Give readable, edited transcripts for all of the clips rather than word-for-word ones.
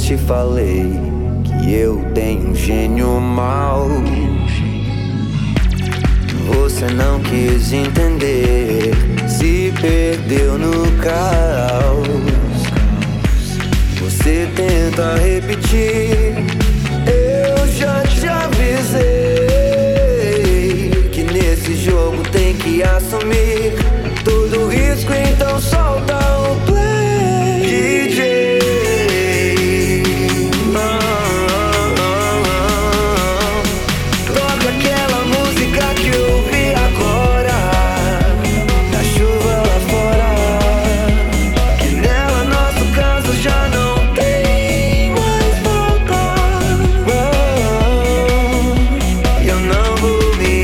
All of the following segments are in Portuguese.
te falei que eu tenho um gênio mau. Você não quis entender, se perdeu no caos. Você tenta repetir, eu já te avisei que nesse jogo tem que assumir todo o risco, então solta o play, DJ. Toca aquela música que eu vi agora, na chuva lá fora, que nela nosso caso já não tem mais volta. Eu não vou me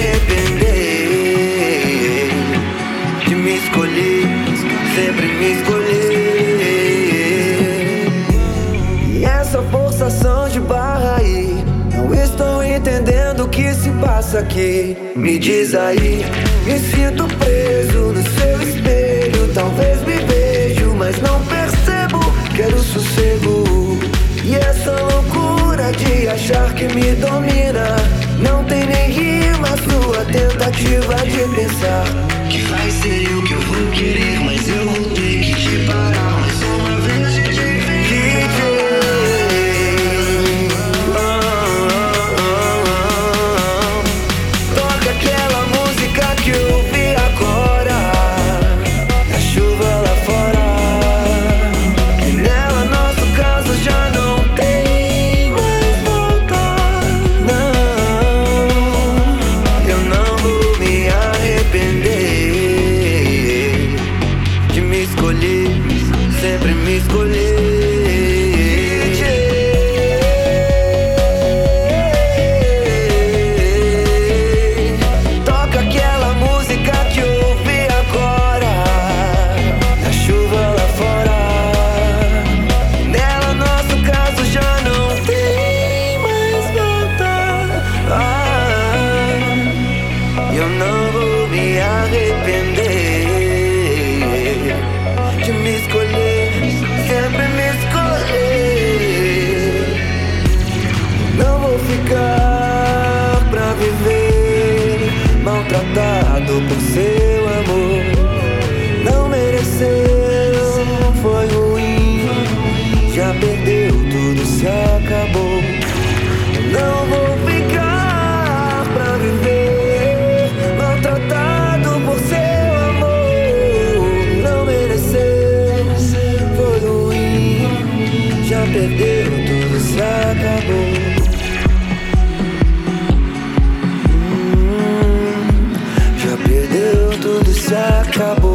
arrepender de me escolher, sempre me escolher. E essa forçação de barra aí, não estou entendendo o que se passa aqui. Me diz aí, me sinto preso no seu espelho. Talvez me vejo, mas não percebo. Quero sossego. E essa loucura de achar que me domina não tem nem rima. Sua tentativa de pensar que vai ser o que eu vou querer, mas eu vou ter que te parar mais uma vez, DJ. Toca aquela música que eu vi agora, na chuva lá fora, que nela nosso caso já não tem mais volta. Não, eu não vou me arrepender de me escolher, sempre me escolher. Toca aquela música que eu ouvi agora, na chuva lá fora, nela nosso caso já não tem mais volta. Eu não vou me arrepender de me escolher, sempre me escolher. Não vou ficar pra viver maltratado por seu amor. Não mereceu, foi ruim, já perdeu tudo, se acabou. Não vou ficar pra viver maltratado por seu amor. Não mereceu, foi ruim, já perdeu tudo, se acabou. Já perdeu tudo, se acabou.